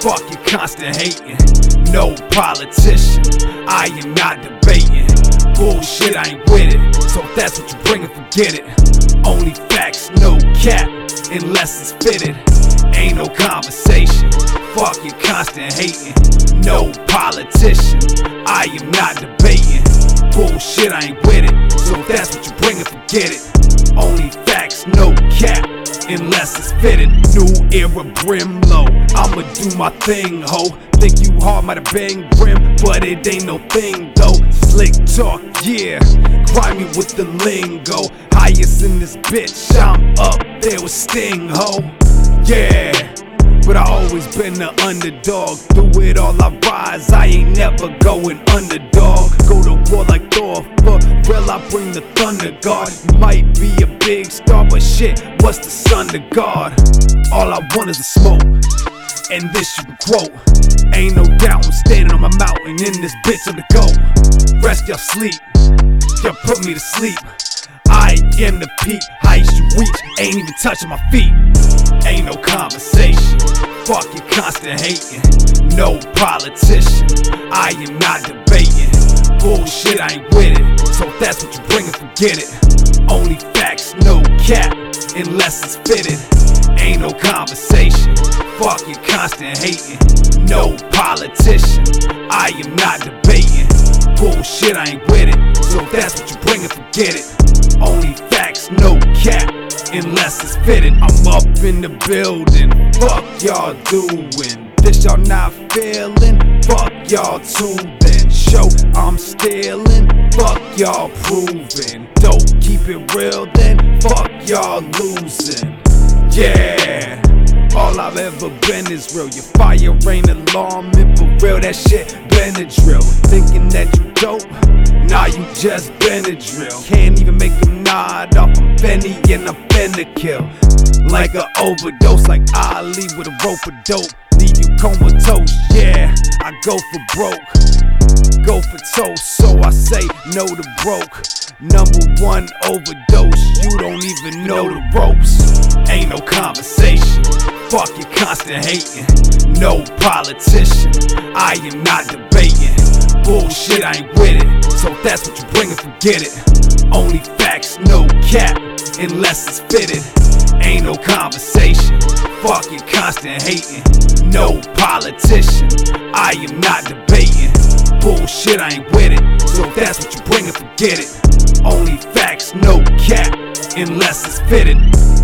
Fuck your constant hating. No politician, I am not debating. Bullshit, I ain't with it. So if that's what you bring, forget it. Only facts, no cap, unless it's fitted. Ain't no conversation. Fuck your constant hating. No politician, I am not debating. Bullshit, I ain't with it. So if that's what you bring, forget it. Only facts, no cap, unless it's fitted. New era, brim low. I'ma do my thing, ho. Think you hard, might've been grim, but it ain't no thing though. Slick talk, yeah. Grimy with the lingo. Highest in this bitch, I'm up there with Sting, ho. Yeah. But I always been the underdog. Through it all I rise, I ain't never going underdog. Go to war like Thor, for real I bring the thunder god. You might be a big star, but shit, what's the son to God? All I want is a smoke, and this you can quote. Ain't no doubt I'm standing on my mountain, in this bitch on the go. Rest your sleep, you put me to sleep. I am the peak, highest you reach, ain't even touching my feet. Ain't no conversation, fuck your constant hating. No politician, I am not debating. Bullshit, I ain't with it. So if that's what you bring, forget it. Only facts, no cap, unless it's fitted. Ain't no conversation, fuck your constant hating. No politician, I am not debating. Bullshit, I ain't with it. So if that's what you bring, forget it. Only facts, no cap, unless it's fitted. I'm up in the building, fuck y'all doing. This y'all not feeling, fuck y'all too then. Show I'm stealing, fuck y'all proving. Don't keep it real then, fuck y'all losing. Yeah, all I've ever been is real. Your fire ain't alarming, for real that shit been a drill. Thinking that you dope, nah you just been a drill. Can't even make them nod off, I'm Benny and I'm finna kill. Like an overdose, like Ali with a rope of dope. Leave you comatose, yeah, I go for broke. Go for toast, so I say no to broke. #1 overdose, you don't even know the ropes. Ain't no conversation, fuck your constant hating. No politician, I am not debating. Bullshit, I ain't with it. So if that's what you bring, forget it. Only facts, no cap, unless it's fitted. Ain't no conversation, fuck your constant hating. No politician, I am not debating. Bullshit, I ain't with it. So if that's what you bring, forget it. Only facts, no cap, unless it's fitted.